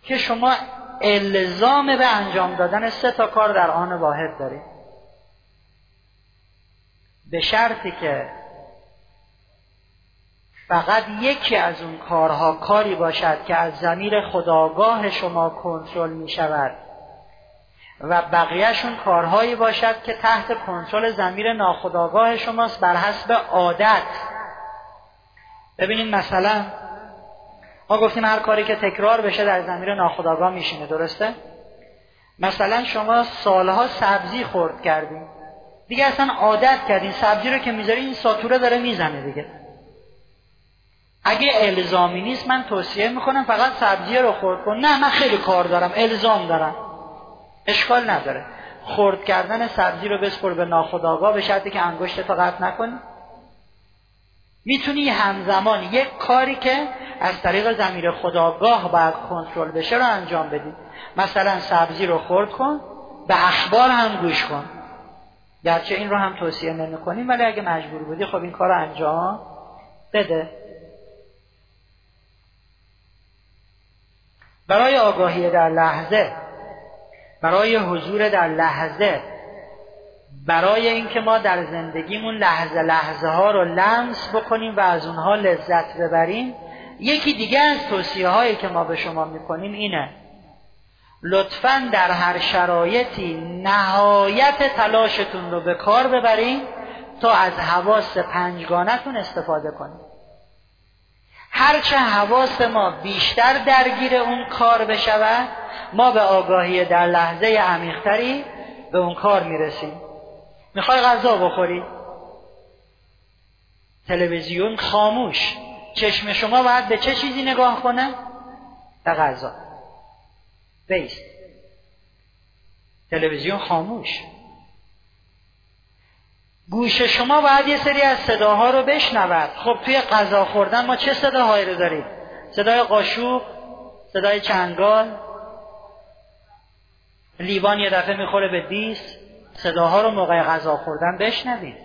که شما الزام به انجام دادن 3 کار در آن واحد دارید، به شرطی که فقط یکی از اون کارها کاری باشد که از ضمیر خودآگاه شما کنترل می شود و بقیهشون کارهایی باشد که تحت کنترل ضمیر ناخودآگاه شماست بر حسب عادت. ببینید مثلا ما گفتیم هر کاری که تکرار بشه در ضمیر ناخودآگاه میشینه، درسته؟ مثلا شما سالها سبزی خورد کردین، دیگه اصلا عادت کردین سبزی رو که میذاری این ساتوره داره میزنه دیگه. اگه الزامی نیست من توصیه میکنم فقط سبزی رو خورد کن. نه من خیلی کار دارم، الزام دارم، اشکال نداره. خورد کردن سبزی رو بسپر به ناخودآگاه به شرطی که انگشتتو قطع نکنی. میتونی همزمان یک کاری که از طریق ضمیر خودآگاه باید کنترل بشه رو انجام بدی. مثلا سبزی رو خورد کن، به اخبار هم گوش کن. گرچه این رو هم توصیه نمی‌کنیم ولی اگه مجبور بودی خب این کار رو انجام بده. برای آگاهی در لحظه، برای حضور در لحظه، برای اینکه ما در زندگیمون لحظه لحظه ها رو لمس بکنیم و از اونها لذت ببریم، یکی دیگه از توصیه هایی که ما به شما میکنیم اینه: لطفاً در هر شرایطی نهایت تلاشتون رو به کار ببرین تا از حواس 5گانه‌تون استفاده کنید. هرچه حواس ما بیشتر درگیر اون کار بشود، ما به آگاهی در لحظه عمیق‌تری به اون کار میرسیم. میخوای غذا بخوری؟ تلویزیون خاموش، چشم شما باید به چه چیزی نگاه کنه؟ به غذا. بیست. تلویزیون خاموش. گوش شما باید یه سری از صداها رو بشنود. خب توی غذا خوردن ما چه صداهایی رو داریم؟ صدای قاشق، صدای چنگال، لیوان یه دفعه میخوره به دیس. صداها رو موقع غذا خوردن بشنوید.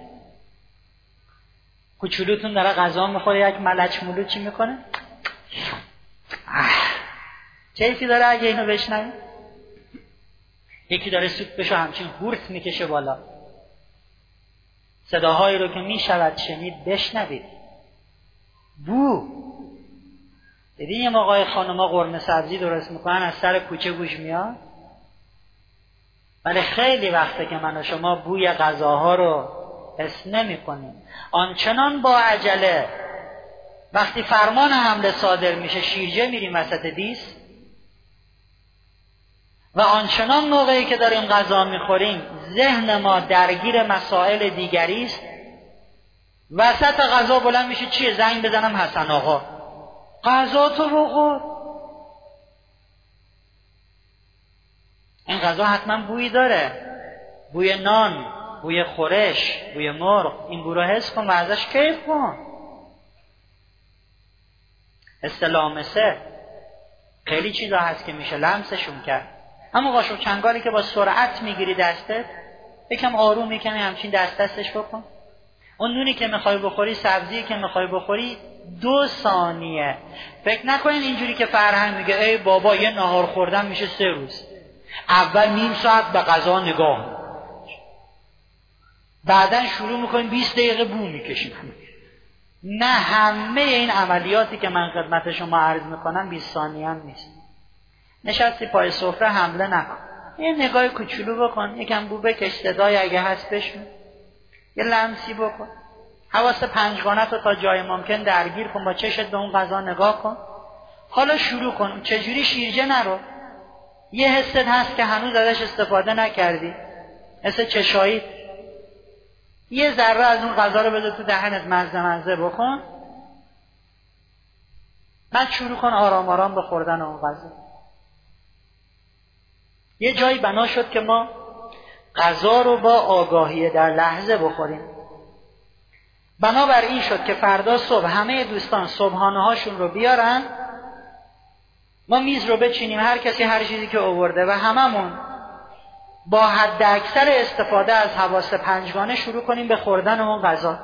کوچولوتون داره غذا میخوره، یک ملچ مولو چی میکنه؟ چیزی داره اگه اینو بشنوید؟ یکی داره سوپشو همچین هورت میکشه بالا. صداهایی رو که میشود شنید بشنوید. بو. دیدین یه موقع خانوما قرمه سبزی درست میکنن از سر کوچه بوش میاد؟ ولی خیلی وقته که من و شما بوی غذاها رو حس نمی‌کنیم. آنچنان با عجله وقتی فرمان حمله صادر میشه شیرجه میریم وسط دیس و آنچنان موقعی که داریم غذا میخوریم ذهن ما درگیر مسائل دیگری است. وسط غذا بلند میشه چیه؟ زنگ بزنم حسن آقا غذا تو بخور. این غذا حتما بویی داره، بوی نان، بوی خورش، بوی مرغ. این بو رو حس کن و ازش کیف کن. استلامسه خیلی چیزا هست که میشه لمسشون کرد. اما قاشق چنگالی که با سرعت میگیری دستت، یکم آروم میکنی همچین دستش بکن. اون نونی که میخوای بخوری، سبزی که میخوای بخوری، 2 ثانیه. فکر نکنین اینجوری که فرهنگ میگه ای بابا یه نهار خوردن میشه 3 روز. اول نیم ساعت به غذا نگاه، بعدن شروع میکنیم 20 دقیقه بو میکشیم. نه، همه این عملیاتی که من خدمت شما عرض میکنم 20 ثانیه هم نیست. نشستی پای سفره حمله نکن، یه نگاه کوچولو بکن، یکم بو بکش، صدای اگه هست بشنو، یه لمسی بکن، حواس 5گانه تا جای ممکن درگیر کن، با چشت به اون غذا نگاه کن. حالا شروع کن. چجوری؟ شیرجه نرو. یه حست هست که هنوز ازش استفاده نکردی، حس چشایی. یه ذره از اون غذا رو بده تو دهنت، مزه بکن، بعد شروع کن آرام آرام به خوردن اون غذا. یه جایی بنا شد که ما غذا رو با آگاهی در لحظه بخوریم. بنابراین شد که فردا صبح همه دوستان صبحانه هاشون رو بیارن، ما میز رو بچینیم، هر کسی هر چیزی که آورده و هممون با حد اکثر استفاده از حواس 5گانه شروع کنیم به خوردن اون غذا.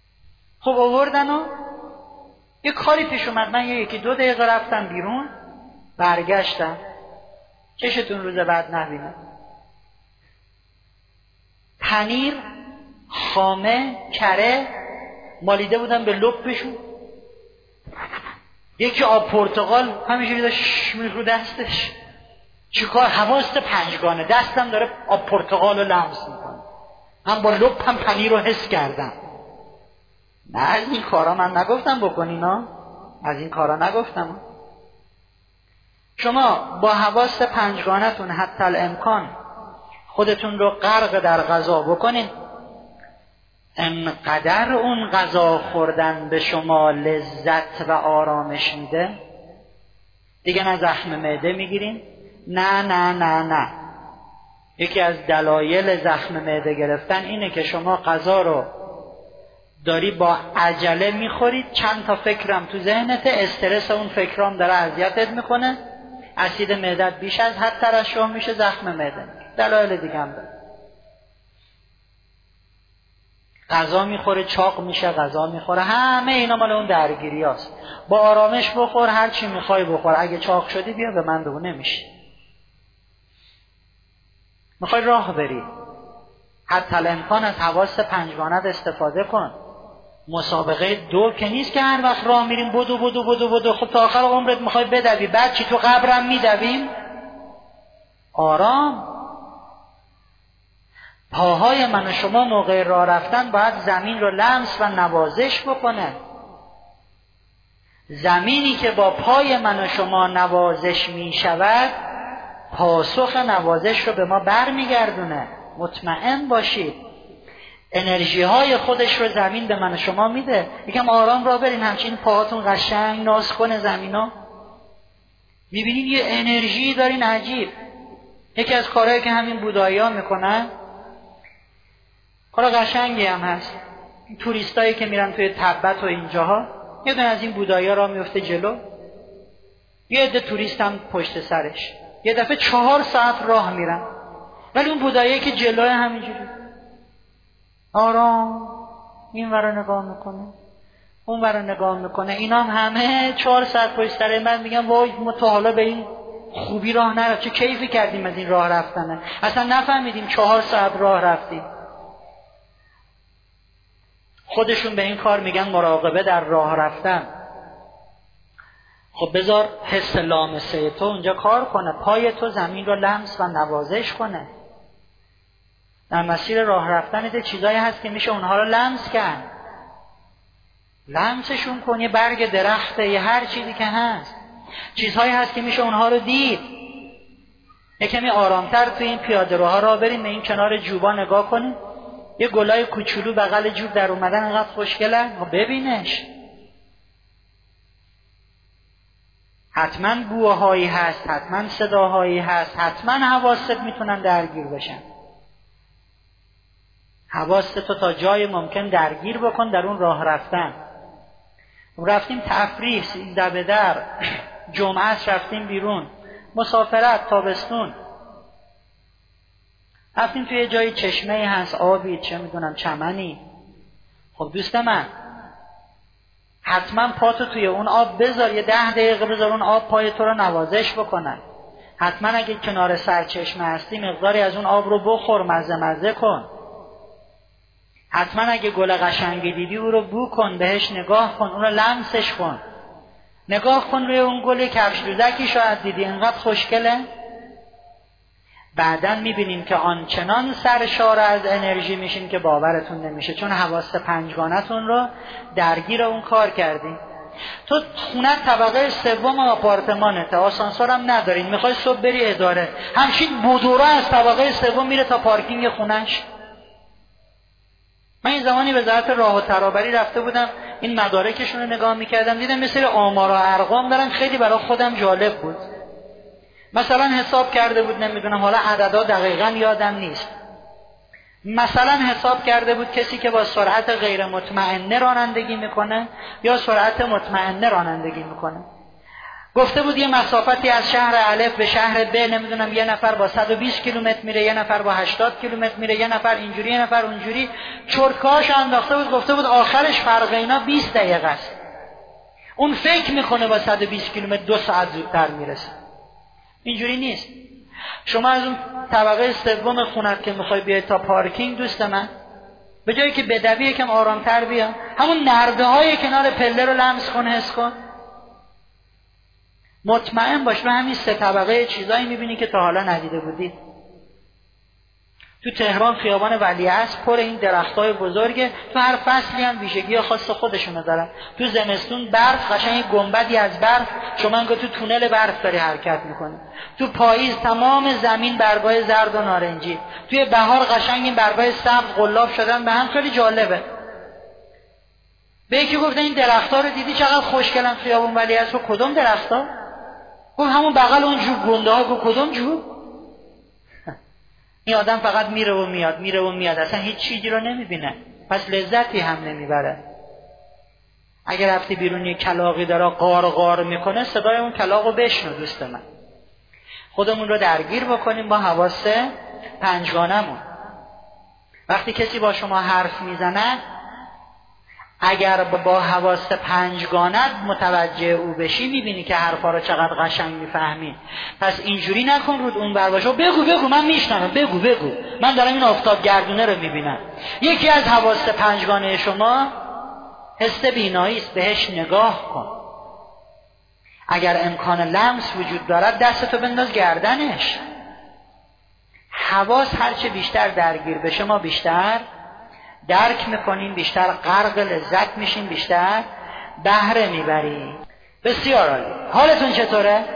خب آوردن و یه کاری پیش اومد، من 1-2 دقیقه رفتم بیرون، برگشتم، چشتون روز بعد نبینم. پنیر خامه کره مالیده بودم به لپشون، یکی آب پرتقال همیشه داشت رو دستش. چیکار؟ حواست پنجگانه، دستم داره آب پرتقال رو لمس میکنه، هم با لپ هم پنیر رو حس کردم. نه از این کارا من نگفتم بکنین ها، از این کارا نگفتم. شما با حواس پنجگانتون حتی الامکان خودتون رو غرق در غذا بکنین، انقدر اون غذا خوردن به شما لذت و آرامش میده دیگه نه زخم معده میگیرین، نه نه نه نه. یکی از دلایل زخم معده گرفتن اینه که شما غذا رو داری با عجله میخورید، چند تا فکرم تو ذهنت، استرس اون فکرام داره اذیتت میکنه، اسید معدت بیش از حد ترشح میشه، زخم معده. دلایل دیگه هم داره. غذا میخوره چاق میشه، غذا میخوره، همه اینا مال اون درگیری هاست. با آرامش بخور، هر چی میخوای بخور، اگه چاق شدی بیا به من بگو، نمیشه. میخوای راه بری، حتی الامکان از حواس پنجگانت استفاده کن. مسابقه دو که نیست که هر وقت راه میریم بدو بدو بدو بدو، خب تا آخر عمرت میخوای بدوی، بعد چی تو قبرم میدویم؟ آرام. پاهای من و شما موقع راه رفتن باید زمین رو لمس و نوازش بکنه. زمینی که با پای من و شما نوازش می شود پاسخ نوازش رو به ما بر می گردونه. مطمئن باشید انرژی های خودش رو زمین به من و شما میده. یکم آرام را برین، همچین پاهاتون قشنگ ناز کنه زمینا، میبینین یه انرژی دارین عجیب. یکی از کارهایی که همین بودایی ها میکنن، کار قشنگی هم هست، توریستایی که میرن توی تبت و اینجاها، یه دونه از این بودایی ها را میفته جلو، یه عده توریست هم پشت سرش، یه دفعه 4 ساعت راه میرن، ولی اون بودایی که جلوی همینجوری آرام این ور نگاه میکنه اون ور نگاه میکنه. اینا هم همه 4 ساعت پشت سر من میگن وای ما تا حالا به این خوبی راه نرفت، چه کیفی کردیم از این راه رفتنه، اصلا نفهمیدیم 4 ساعت راه رفتیم. خودشون به این کار میگن مراقبه در راه رفتن. خب بذار حس لامسه تو اونجا کار کنه، پای تو زمین رو لمس و نوازش کنه. در مسیر راه رفتن ده چیزایی هست که میشه اونها رو لمس کرد، لمسشون کن، یه برگ درخته، یه هر چیزی که هست، چیزهایی هست که میشه اونها رو دید. یه کمی آرامتر توی این پیاده روها راه بریم، به این کنار جوبا نگاه کنیم، یه گلای کوچولو بغل جوب در اومدن انقدر خوشگله، ببینش. حتما بوهایی هست، حتما صداهایی هست، حتما حواست میتونن درگیر بشن. حواست تو تا جای ممکن درگیر بکن در اون راه رفتن. رفتیم تفریح، 13 به در، جمعه رفتیم بیرون، مسافرت، تابستون، رفتیم توی جای چشمه هست، آبی، چه میدونم چمنی. خب دوست من حتما پاتو توی اون آب بذار، یه 10 دقیقه بذار اون آب پای تو رو نوازش بکنن. حتما اگه کنار سرچشمه هستی مقداری از اون آب رو بخور، مزه مزه کن. حتما اگه گل قشنگی دیدی او رو بو کن، بهش نگاه کن، اون رو لمسش کن. نگاه کن روی اون گل کفش دوزکی شاید دیدی، اینقدر خوشگله. بعدن میبینیم که آنچنان سرشار از انرژی میشین که باورتون نمیشه، چون حواس پنجگانتون رو درگیر اون کار کردین. تو خونه طبقه 3 آپارتمانته، آسانسور هم ندارین، میخوای صبح بری اداره، همچین بدورا از طبقه 3 میره تا پارکینگ خونش. من این زمانی به وزارت راه و ترابری رفته بودم، این مدارکشون رو نگاه میکردم، دیدم مثل آمار و ارقام دارن، خیلی برای خودم جالب بود. مثلا حساب کرده بود، نمیدونم حالا عددا دقیقاً یادم نیست، مثلا حساب کرده بود کسی که با سرعت غیر مطمئنه رانندگی میکنه یا سرعت مطمئنه رانندگی میکنه، گفته بود یه مسافتی از شهر الف به شهر ب، نمیدونم یه نفر با 120 کیلومتر میره، یه نفر با 80 کیلومتر میره، یه نفر اینجوری، یه نفر اونجوری، چرتکاش انداخته بود، گفته بود آخرش فرق اینا 20 دقیقه است. اون فکر میکنه با 120 کیلومتر 2 ساعت زودتر میرسه. اینجوری نیست. شما از اون طبقه سوم خونت که میخوای بیای تا پارکینگ، دوست من، به جایی که بدوی یکم آرامتر بیا، همون نرده های کنار پله رو لمس کن، حس کن. مطمئن باش به همین 3 طبقه چیزایی میبینی که تا حالا ندیده بودی. تو تهران خیابان ولیعصر پر این درختای بزرگه، تو هر فصلی هم ویژگی خاص خودشونو دارن. تو زمستون برف، قشنگ گنبدی از برف، شما انگار تو تونل برف داری حرکت میکنی. تو پاییز تمام زمین برگای زرد و نارنجی، توی بهار قشنگ این برگای سبز قلاب شدن به هم، خیلی جالبه. به یکی گفتن این درختا رو دیدی چقدر خوشگلن خیابون ولیعصر؟ کدوم درختا؟ گفت همون بغل اون جوب گنده ها. گفت کدوم جوب؟ این آدم فقط میره و میاد، میره و میاد، اصلا هیچ چیزی رو نمیبینه، پس لذتی هم نمیبره. اگر رفتی بیرون یه کلاغی داره قار قار میکنه، صدای اون کلاغو بشنو دوست من. خودمون رو درگیر بکنیم با حواس 5گانمون. وقتی کسی با شما حرف میزنه، اگر با حواس 5گانت متوجه او بشی، میبینی که حرفا رو چقدر قشنگ میفهمی. پس اینجوری نکن رود اون بر باشه بگو من میشنوم، بگو من دارم این آفتاب گردونه رو میبینم. یکی از حواس 5گانه شما حس بینایی است، بهش نگاه کن. اگر امکان لمس وجود دارد دستتو بنداز گردنش. حواس هرچه بیشتر درگیر بشه ما بیشتر درک میکنیم، بیشتر غرق لذت میشیم، بیشتر بهره میبریم. بسیار عالی. حالتون چطوره؟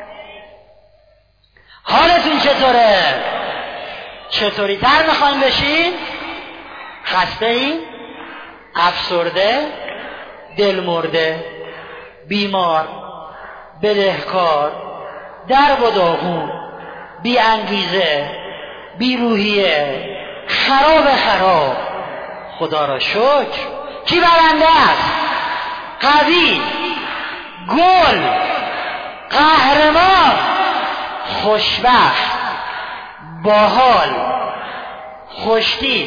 چطوری تر میخواین بشین؟ خسته این؟ افسرده؟ دلمرده؟ بیمار؟ بدهکار؟ درب و داغون؟ بی انگیزه؟ بی روحیه؟ خراب؟ خدا را شکر. کی برنده است؟ قوی، گل، قهرمان، خوشبخت، باحال، خوشتیپ.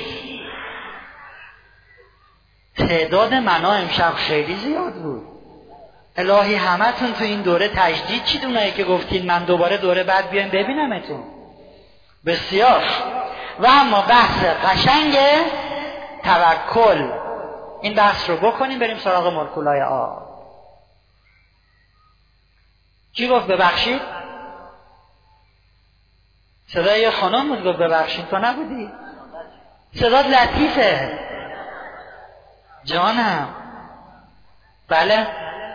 تعداد منا امشب خیلی زیاد بود. الهی همتون تو این دوره تجدید چید، اونایی که گفتین من دوباره دوره بعد بیایم ببینمتون. بسیار. و اما بحث قشنگ توکل، این بحث رو بکنیم بریم سراغ مولکولای آب. کی گفت ببخشید؟ صدای یه خانم بود گفت ببخشید، تو نبودی؟ صدات لطیفه جانم. بله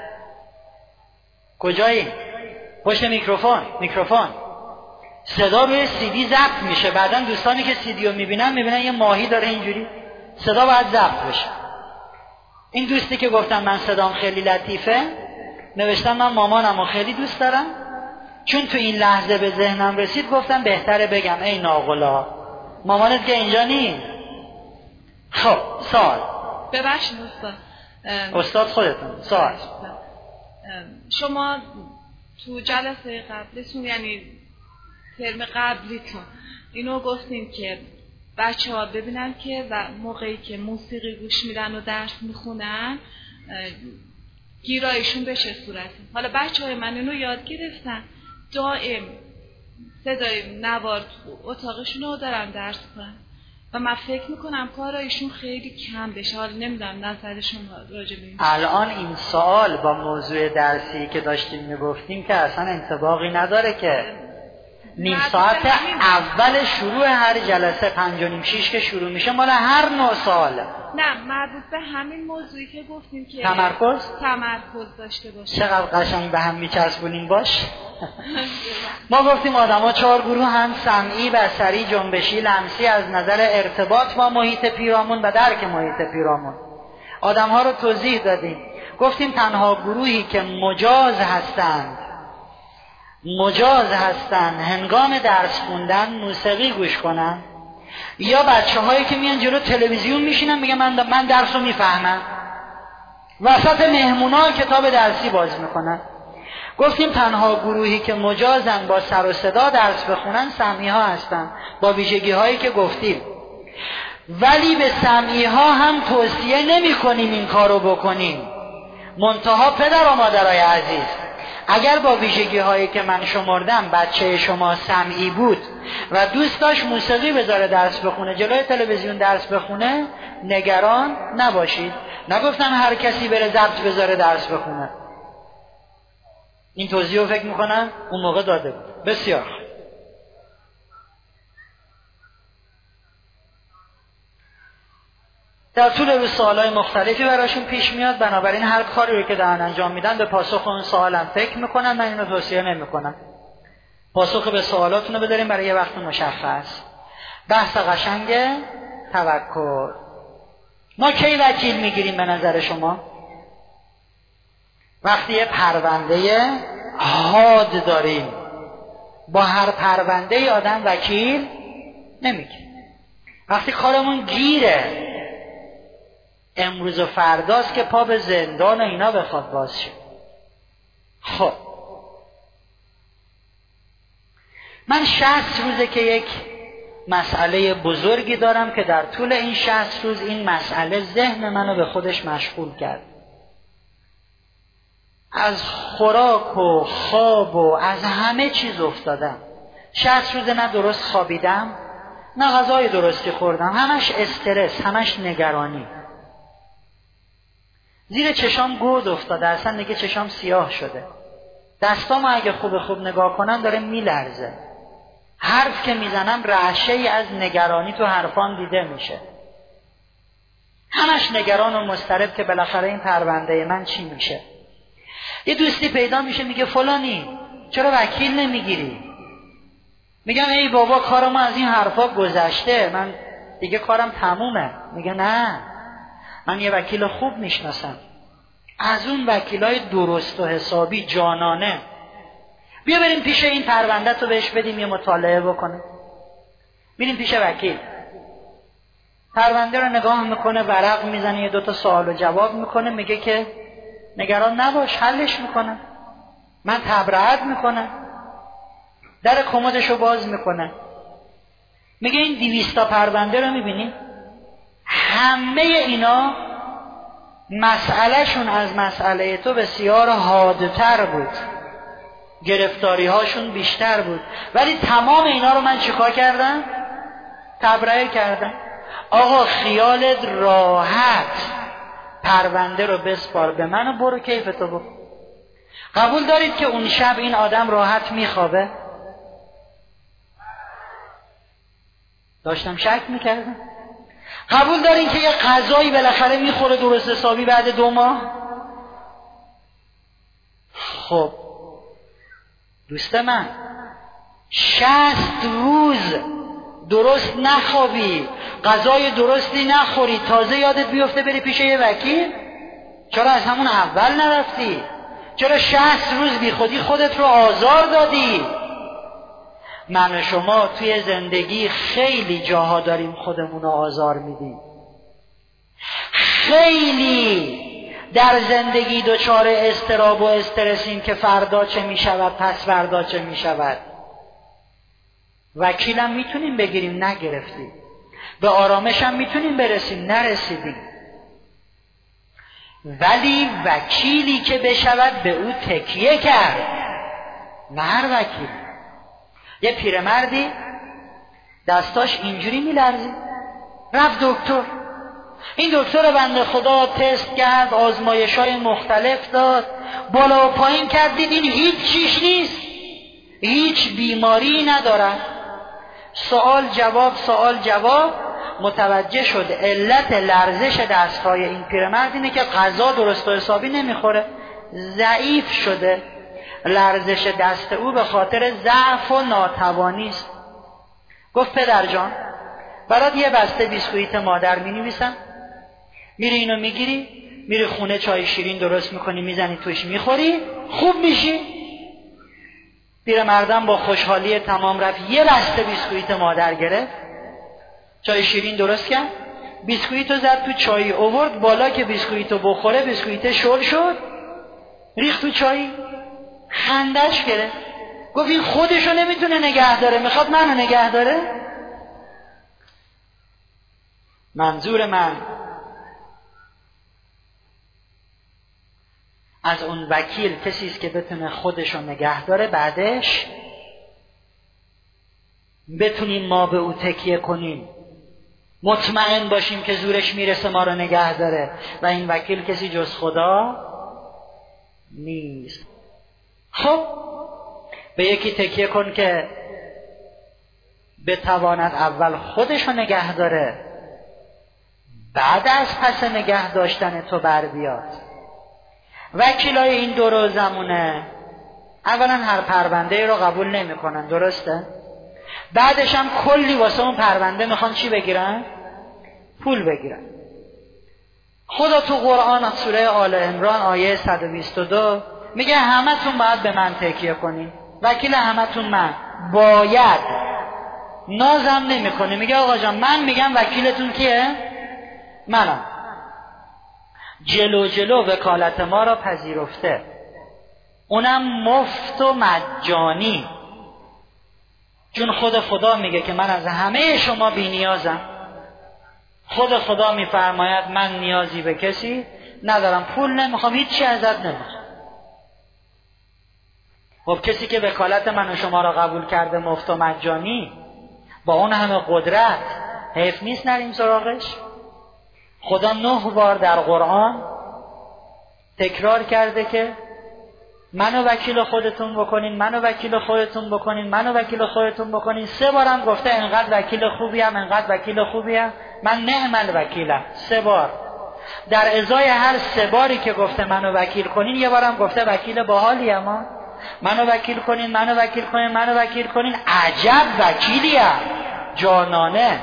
کجایی؟ پشت میکروفون. صدا روی CD ضبط میشه، بعداً دوستانی که CD رو میبینن یه ماهی داره اینجوری، صدا باید ضبط بشه. این دوستی که گفتم من صدام خیلی لطیفه، نوشتم من مامانمو خیلی دوست دارم، چون تو این لحظه به ذهنم رسید گفتم بهتره بگم ای ناقلا مامانت که اینجا نیست. خب سوال. ببخشید استاد خودتون. سوال. شما تو جلسه قبلتون، یعنی ترم قبلیتون، اینو گفتیم که بچه‌ها ببینن که و موقعی که موسیقی گوش میدن و درس میخونن گیرایشون به چه صورته. حالا بچه‌های من اینو یاد گرفتن، دائم صدای نوار تو اتاقشون رو دارن درس کنن و من فکر میکنم کارایشون خیلی کم بشه. حالا نمیدونم نظرشون راجع به این. الان این سوال با موضوع درسی که داشتیم میگفتیم که اصلا انطباقی نداره که نیم ساعت اول شروع هر جلسه 5:30 که شروع میشه مال هر نوع سواله. نه مربوط به همین موضوعی که گفتیم که تمرکز داشته باشه. چقدر قشنگ به هم میچسبونیم باش. ما گفتیم آدما 4 گروه هم سمعی، بصری، جنبشی، لمسی از نظر ارتباط با محیط پیرامون و درک محیط پیرامون. آدم‌ها رو توضیح دادیم. گفتیم تنها گروهی که مجاز هستن هنگام درس خوندن موسیقی گوش کنن، یا بچه‌هایی که میان جلو تلویزیون میشینن میگن من درس رو میفهمم، وسط مهمونا کتاب درسی باز میکنن. گفتیم تنها گروهی که مجازن با سر و صدا درس بخونن سمعی ها هستن با ویژگی هایی که گفتیم، ولی به سمعی ها هم توصیه نمی کنیم این کارو بکنیم. منتها پدر و مادرای عزیز، اگر با ویژگی هایی که من شمردم بچه شما سمعی بود و دوست داشت موسیقی بذاره درس بخونه، جلوی تلویزیون درس بخونه، نگران نباشید. نگفتم هر کسی بره ضبط بذاره درس بخونه. این توضیح رو فکر میکنم اون موقع داده بود. بسیار در طول روز سوالای مختلفی براشون پیش میاد، بنابراین هر کاری رو که دارن انجام میدن به پاسخ اون سوالم فکر میکنن. من اینو توصیه نمیکنم. پاسخ به سوالاتونو بذاریم برای یه وقت مشخص. بحث قشنگ توکل. ما کی وکیل میگیریم به نظر شما؟ وقتی یه پرونده حاد داریم. با هر پرونده ای آدم وکیل نمیگیره. وقتی کارمون گیره، امروز و فرداست که پا به زندان و اینا بخواد باز شد. خب من 60 روزه که یک مسئله بزرگی دارم که در طول این 60 روز این مسئله ذهن منو به خودش مشغول کرد. از خوراک و خواب و از همه چیز افتادم. 60 روزه نه درست خوابیدم نه غذای درستی خوردم، همش استرس، همش نگرانی. زیر چشام گود افتاده، اصلا دیگه چشام سیاه شده. دستامو اگه خوب نگاه کنم داره میلرزه. حرف که میزنم رعشه‌ای از نگرانی تو حرفام دیده میشه. همش نگران و مضطرب که بالاخره این پرونده من چی میشه. یه دوستی پیدا میشه میگه فلانی چرا وکیل نمیگیری؟ میگم ای بابا کار ما از این حرفا گذشته، من دیگه کارم تمومه. میگه نه، من یه وکیل خوب میشناسم، از اون وکیلای درست و حسابی جانانه. بیا بریم پیش این پرونده تو بهش بدیم یه مطالعه بکنه. میریم پیش وکیل، پرونده رو نگاه میکنه، ورق میزنه، یه 2 تا سوال و جواب میکنه، میگه که نگران نباش حلش میکنه، من تبرئت میکنه. در کمدشو باز میکنه، میگه این 200 تا پرونده رو میبینی؟ همه اینا مسئلهشون از مسئله تو بسیار حادتر بود، گرفتاری هاشون بیشتر بود، ولی تمام اینا رو من چیکار کردم؟ تبرئه کردم. آقا خیالت راحت، پرونده رو بسپار به من و برو کیفتو بکن. قبول دارید که اون شب این آدم راحت میخوابه؟ داشتم شک میکردم. قبول دارین که یه غذایی بالاخره میخوره درست حسابی بعد 2 ماه؟ خب دوست من 60 روز درست نخوابی، غذای درستی نخوری، تازه یادت بیفته بری پیش یه وکیل؟ چرا از همون اول نرفتی؟ چرا 60 روز بی خودی خودت رو آزار دادی؟ من و شما توی زندگی خیلی جاها داریم خودمون رو آزار میدیم. خیلی در زندگی دچار اضطراب و استرسیم که فردا چه میشود، پس فردا چه میشود. وکیلم میتونیم بگیریم، نگرفتیم. به آرامشم میتونیم برسیم، نرسیدیم. ولی وکیلی که بشود به او تکیه کرد، نه هر وکیل. یه پیرمردی دستاش اینجوری میلرزید، رفت دکتر. این دکتر بنده خدا تست کرد، آزمایش‌های مختلف داد، بالا و پایین کرد، دید این هیچ چیز نیست، هیچ بیماری نداره. سوال جواب متوجه شد علت لرزش دستهای این پیرمرد اینه که غذا درست و حسابی نمیخوره، ضعیف شده. لرزش دست او به خاطر ضعف و ناتوانی است. گفت پدر جان برات یه بسته بیسکویت مادر می‌نویسم، میری اینو میگیری، میری خونه چای شیرین درست میکنی، میزنی توش میخوری، خوب میشی. پیرمردم با خوشحالی تمام رفت یه بسته بیسکویت مادر گرفت، چای شیرین درست کرد، بیسکویتو زد تو چای، آورد بالا که بیسکویتو بخوره، بیسکویت شل شد، ریخت تو چای، خندش گرفت. گفت این خودشو نمیتونه نگه داره، میخواد منو نگه داره. منظور من از اون وکیل کسی است که بتونه خودش رو نگه داره، بعدش بتونیم ما به او تکیه کنیم، مطمئن باشیم که زورش میرسه ما رو نگه داره و این وکیل کسی جز خدا نیست. خب به یکی تکیه کن که بتواند اول خودش رو نگه داره، بعد از پس نگه داشتن تو بر بیاد. وکیلای این دور زمونه اولا هر پرونده رو قبول نمی کنن، درسته؟ بعدش هم کلی واسه اون پرونده میخوان چی بگیرن؟ پول بگیرن. خدا تو قرآن سوره آل عمران آیه 122 میگه همتون باید به من تکیه کنین. وکیل همتون من باید، نازم نمیکنه، میگه آقا جان من میگم وکیلتون کیه؟ منم. جلو وکالت ما را پذیرفته، اونم مفت و مجانی، چون خود خدا میگه که من از همه شما بی نیازم. خود خدا میفرماید من نیازی به کسی ندارم، پول نمیخوام، هیچی ازت نمیخوام. خب کسی که وکالت من و شما را قبول کرده مفت و مجانی با اون همه قدرت، حیف نیست نریم سراغش؟ خدا 9 بار در قرآن تکرار کرده که منو وکیل خودتون بکنین، منو وکیل خودتون بکنین، منو وکیل خودتون بکنین. 3 بارم گفته انقدر وکیل خوبیم، انقدر وکیل خوبیم، من نعم الوکیلم. 3 بار. در ازای هر 3 باری که گفته منو وکیل کنین، 1 بارم گفته وکیل باحالی، اما منو وکیل کنین، منو وکیل کنین، منو وکیل کنین. عجب وکیلیم، جانانه.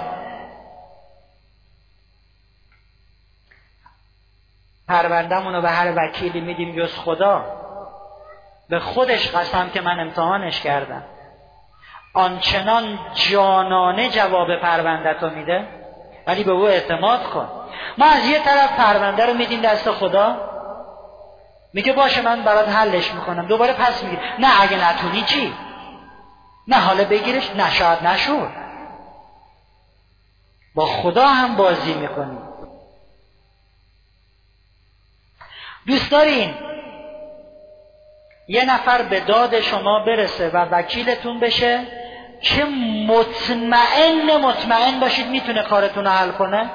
پرونده‌مونو به هر وکیلی میدیم جز خدا. به خودش قسم که من امتحانش کردم، آنچنان جانانه جواب پرونده‌تو میده، ولی به او اعتماد کن. ما از یه طرف پرونده رو میدیم دست خدا، میگه باشه من برات حلش میکنم، دوباره پس میگه نه اگه نتونی چی؟ نه حالا بگیرش، نه شاید نشور. با خدا هم بازی میکنیم. دوست دارین یه نفر به داد شما برسه و وکیلتون بشه که مطمئن باشید میتونه کارتون رو حل کنه؟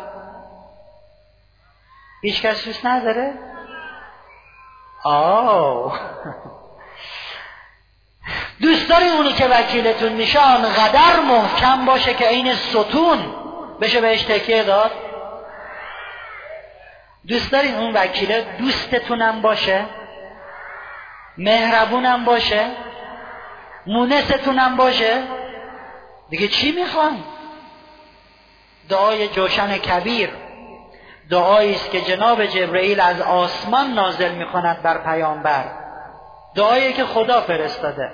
هیچ کس دوست نداره؟ دوست داری اونی که وکیلتون میشه آنقدر محکم باشه که این ستون بشه بهش تکیه داد؟ دوست دارین اون وکیله دوستتونم باشه، مهربونم باشه، مونستونم باشه؟ دیگه چی میخواین؟ دعای جوشن کبیر دعایی است که جناب جبرئیل از آسمان نازل میکند بر پیامبر، دعایی که خدا فرستاده.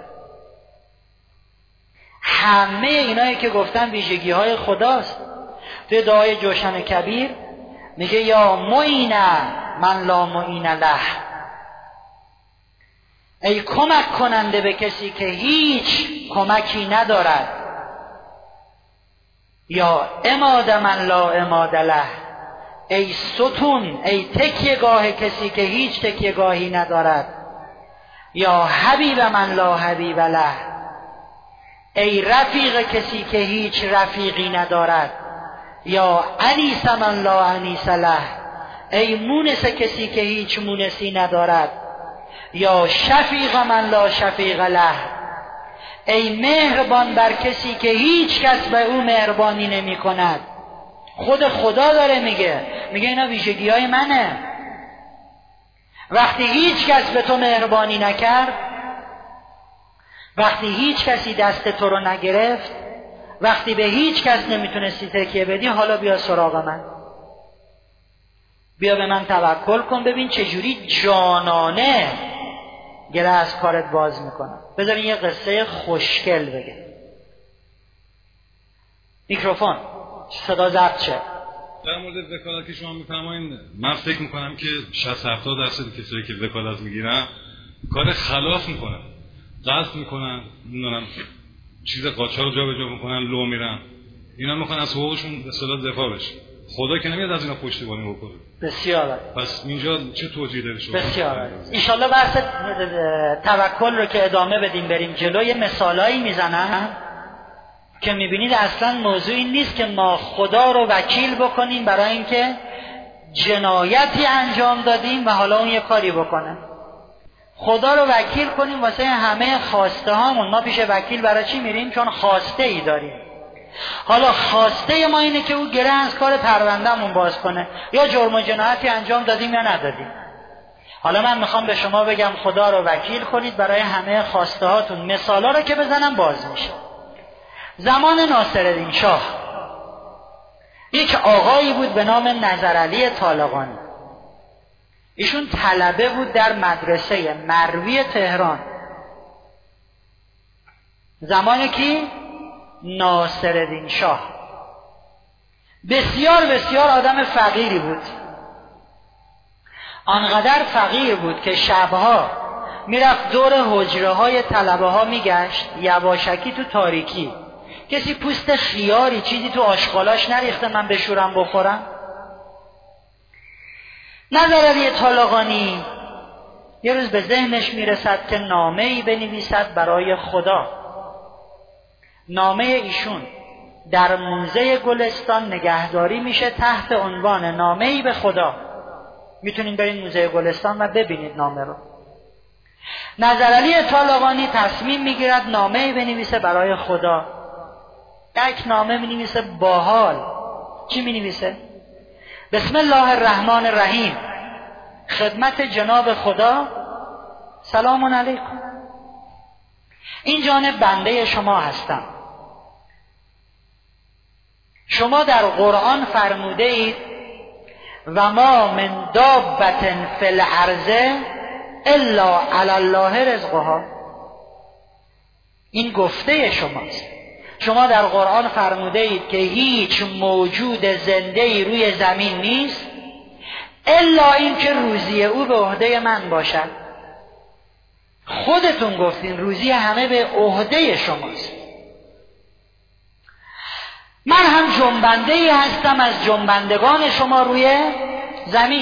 همه اینایی که گفتن ویژگی های خداست. توی دعای جوشن کبیر میگه یا معین من لا معین له، ای کمک کننده به کسی که هیچ کمکی ندارد. یا عماد من لا عماد له، ای ستون، ای تکیهگاه کسی که هیچ تکیهگاهی ندارد. یا حبیب من لا حبیب له، ای رفیق کسی که هیچ رفیقی ندارد. یا انیس من لا انیس له، ای مونس کسی که هیچ مونسی ندارد. یا شفیق من لا شفیق له، ای مهربان بر کسی که هیچ کس به او مهربانی نمی کند. خود خدا داره میگه اینا ویژگی های منه. وقتی هیچ کس به تو مهربانی نکرد، وقتی هیچ کسی دست تو رو نگرفت، وقتی به هیچ کس نمیتونستی تکیه بدی، حالا بیا سراغ من، بیا به من توکل کن، ببین چجوری جانانه گره از کارت باز میکنم. بذارین یه قصه خوشگل بگم. میکروفون صدا ضبط شه. در مورد وکالت که شما میفرمایید، من فکر میکنم که 60-70% کسایی که وکالت میگیرن کار خلاف میکنن، قصد میکنن، نمیدونم چیز قاچاق جابجا میکنن، لو میرن، اینا میخوان از حقوقشون به اصطلاح دفاع بشه. خدا که نمیاد از اینا پشتیبانی بکنه. بسیار. پس اینجا چه توجیه داره شما؟ بسیار. انشالله بحث توکل رو که ادامه بدیم بریم جلو. یه مثالایی میزنم که میبینید اصلا موضوع این نیست که ما خدا رو وکیل بکنیم برای اینکه جنایتی انجام دادیم و حالا اون یه کاری بکنه. خدا رو وکیل کنیم واسه همه خواسته هامون. ما پیش وکیل برای چی میریم؟ چون خواسته ای داریم. حالا خواسته ما اینه که او گره از کار پروندهمون باز کنه، یا جرم و جنایتی انجام دادیم یا ندادیم. حالا من میخوام به شما بگم خدا رو وکیل کنید برای همه خواسته هاتون. مثالا رو که بزنم باز میشه. زمان ناصرالدین شاه یک آقایی بود به نام نظرعلی طالقانی. ایشون طلبه بود در مدرسه مروی تهران. زمانی که ناصرالدین شاه بسیار بسیار آدم فقیری بود. آنقدر فقیر بود که شبها میرفت دور حجره های طلبه ها میگشت، یواشکی تو تاریکی. کسی پوست خیاری چیزی تو آشغالاش نریخته من بشورم بخورم؟ نظرعلی طالقانی یه روز به ذهنش میرسد که نامه‌ای بنویسد برای خدا. نامه ایشون در موزه گلستان نگهداری میشه تحت عنوان نامه‌ای به خدا. میتونین برین موزه گلستان و ببینید نامه رو. نظرعلی طالقانی تصمیم میگیرد نامه‌ای بنویسه برای خدا. یک نامه مینویسه باحال. چی مینویسه؟ بسم الله الرحمن الرحیم، خدمت جناب خدا، سلام علیکم. این جانب بنده شما هستم. شما در قرآن فرموده اید و ما من دابة فی الارض الا علی الله رزقها. این گفته شماست. شما در قرآن فرموده اید که هیچ موجود زنده‌ای روی زمین نیست الا این که روزی او به عهده من باشد. خودتون گفتین روزی همه به عهده شماست. من هم جنبنده‌ای هستم از جنبندگان شما روی زمین.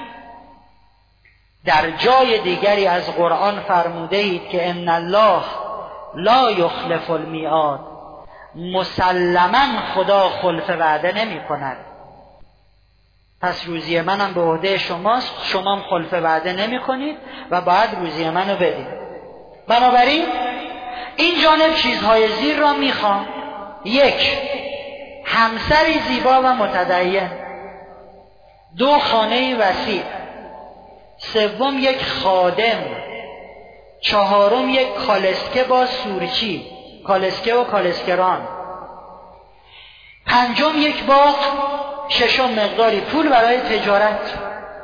در جای دیگری از قرآن فرموده اید که ان الله لا یخلف المیعاد. مسلماً خدا خلف وعده نمی کند. پس روزی منم به عهده شماست، شما هم خلف وعده نمی کنید و باید روزی منو بدید. بنابراین این جانب چیزهای زیر را میخوام. یک، همسری زیبا و متدین. دو، خانه وسیع. سوم، یک خادم. چهارم، یک کالسکه با سورچی، کالسکه و کالسکران. پنجم، یک باغ. ششم، مقداری پول برای تجارت.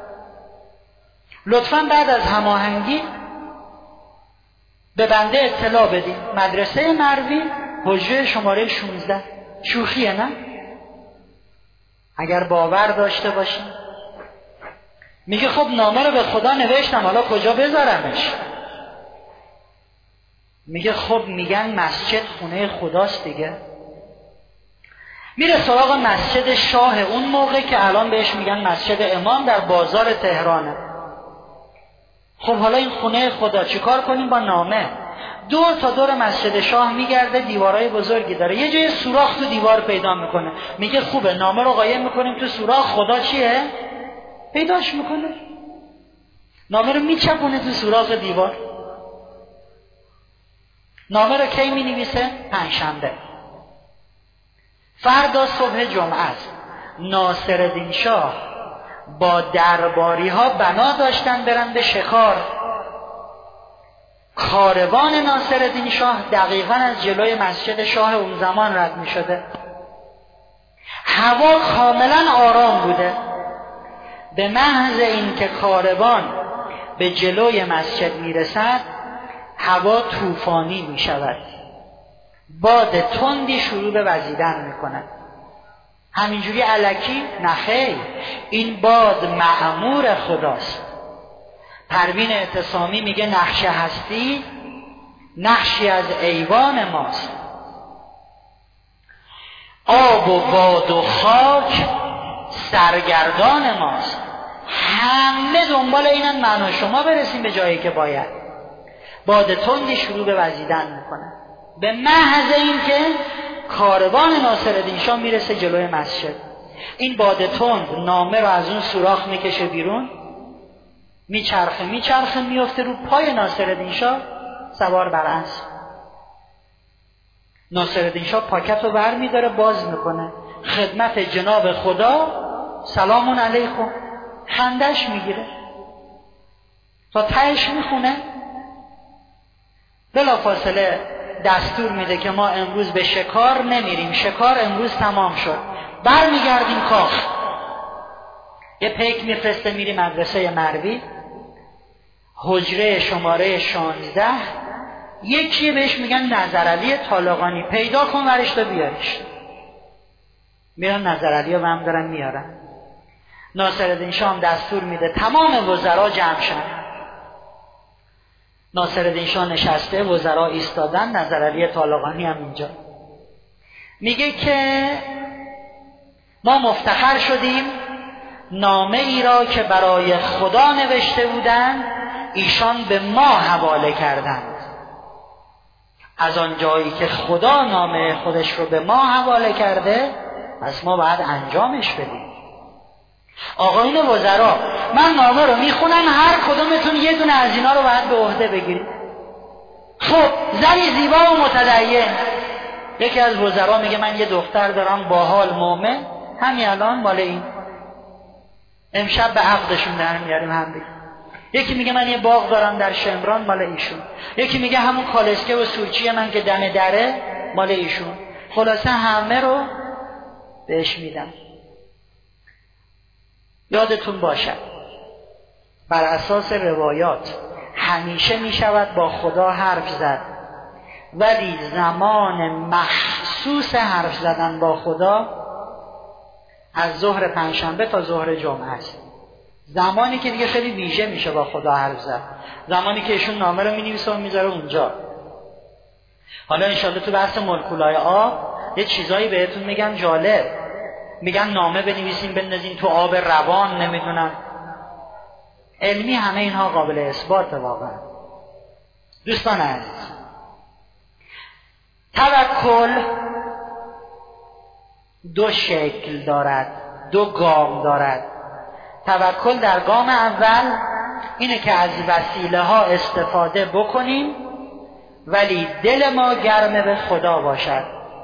لطفاً بعد از هماهنگی به بنده اطلاع بدین. مدرسه مروی، حجره شماره 16. شوخیه نه؟ اگر باور داشته باشین. میگه خب نامه رو به خدا نوشتم، حالا کجا بذارمش؟ میگه خب میگن مسجد خونه خداست دیگه. میره سراغ مسجد شاه اون موقع که الان بهش میگن مسجد امام، در بازار تهرانه. خب حالا این خونه خدا چیکار کنیم با نامه؟ دور تا دور مسجد شاه میگرده، دیوارای بزرگی داره. یه جای سوراخ تو دیوار پیدا میکنه. میگه خوبه نامه رو قایم میکنیم تو سوراخ، خدا چیه؟ پیداش میکنه. نامه رو میچپونه تو سوراخ دیوار. نامه رو کی می نویسه؟ پنجشنبه. فردا صبح جمعه است. ناصرالدین شاه با درباری ها بنا داشتن برن به شکار. کاروان ناصرالدین شاه دقیقاً از جلوی مسجد شاه اون زمان رد می شده. هوا کاملا آرام بوده. به محض اینکه کاروان به جلوی مسجد می رسد، هوا طوفانی می شود. باد تندی شروع به وزیدن می کند. همینجوری الکی؟ نخیر، این باد مأمور خداست. پروین اعتصامی میگه نقش هستی نقشی از ایوان ماست. آب و باد و خاک سرگردان ماست. همه دنبال اینن من و شما برسیم به جایی که باید. باد تندی شروع به وزیدن میکنه به محض این که کاروان ناصرالدین شاه میرسه جلوی مسجد. این باد تند نامه رو از اون سوراخ میکشه بیرون، میچرخه میفته رو پای ناصرالدین شاه سوار بر اسب. ناصرالدین شاه پاکت رو بر میداره باز میکنه، خدمت جناب خدا سلام علیکم، خندش میگیره تا تهش میخونه. بلافاصله دستور میده که ما امروز به شکار نمیریم، شکار امروز تمام شد، برمیگردیم کاخ. یه پیک میفرسته میری مدرسه مروی، حجره شماره 16، یکی بهش میگن نظرعلی طالقانی، پیدا کن ورش تو بیارش. میرن نظرعلی رو هم دارن میارن. ناصرالدین شاه هم دستور میده تمام وزرا جمع شن. ناصرالدین شاه نشسته، وزرا ایستادن، نظرعلی طالقانی هم اینجا. میگه که ما مفتخر شدیم نامه ای را که برای خدا نوشته بودند ایشان به ما حواله کردند. از آن جایی که خدا نامه خودش رو به ما حواله کرده پس ما باید انجامش بدیم. آقایون وزرا، من نامه رو میخونم، هر کدومتون یه دونه از اینا رو باید به عهده بگیرید. خب زنی زیبا و متدین. یکی از وزرا میگه من یه دختر دارم باحال مومن، همین الان مال این، امشب به عقدشون در میاریم هم دیگه. یکی میگه من یه باغ دارم در شمران، مال ایشون. یکی میگه همون کالسکه و سوچی من که دم دره، مال ایشون. خلاصه همه رو بهش میدم. یادتون باشد بر اساس روایات همیشه میشود با خدا حرف زد، ولی زمان مخصوص حرف زدن با خدا از ظهر پنجشنبه تا ظهر جمعه است. زمانی که دیگه خیلی ویژه میشه با خدا حرف زد، زمانی که ایشون نامه رو مینویسه و میذاره اونجا. حالا انشالله تو بحث مولکولای آب یه چیزایی بهتون میگم جالب. میگن نامه بنویسیم بندازین تو آب روان، نمیدونم. علمی همه اینها قابل اثبات واقعا. دوستان عزیز، توکل دو شکل دارد، دو گام دارد. توکل در گام اول اینه که از وسیله ها استفاده بکنیم ولی دل ما گرم به خدا باشد،